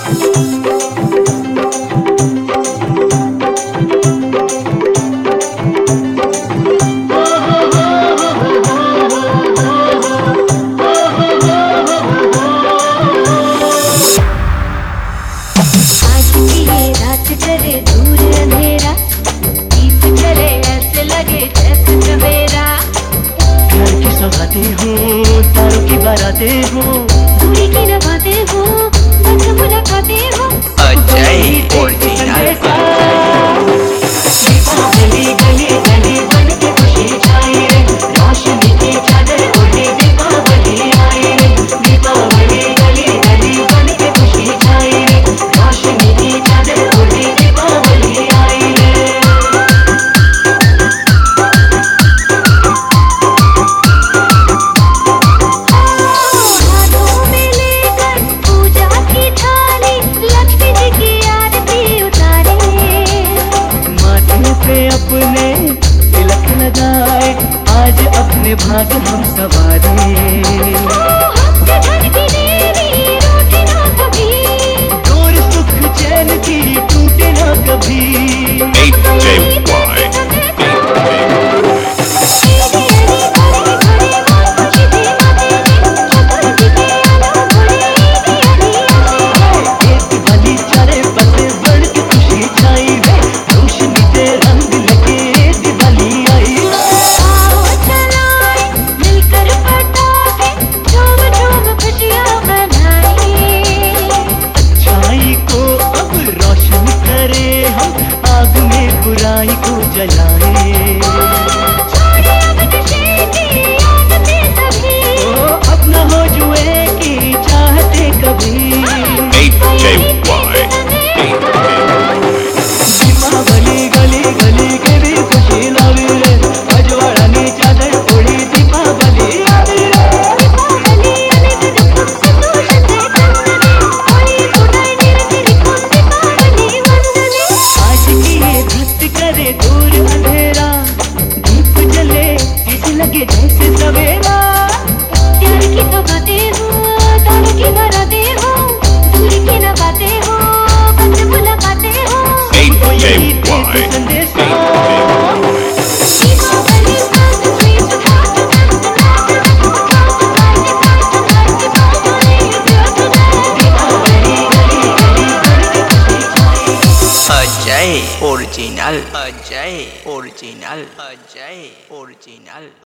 तारों की बारातें हो, दूरी की न बातें हो, बस मुलाकातें हो। अजय ओरिजिनल गली गली गली बन के खुशी छाई रे, रोशनी की चादर ओढ़े दीपावली आई रे। दीपावली गली गली बन के खुशी छाई रे, रोशनी की चादर ओढ़े दीपावली आई रे। अपने तिलक लगाए आज अपने भाग हम सवारे। दूर सुख चैन की टूटे ना कभी। बुराई को जलाए अपना हो जुए की चाहते कभी। दीपावली गली गली के भी खुशी लावी रे, अजवाड़ा ने चादर ओढ़ी दीपावली आई रे। करे दूर अंधेरा, दीप जले ऐसे लगे जैसे सवेरा। प्यार की तो बातें हो, तारों की बारातें हो, दूरी की न बातें हो, बस मुलाकातें हो। संदेश Ajay original, Ajay original, Ajay original.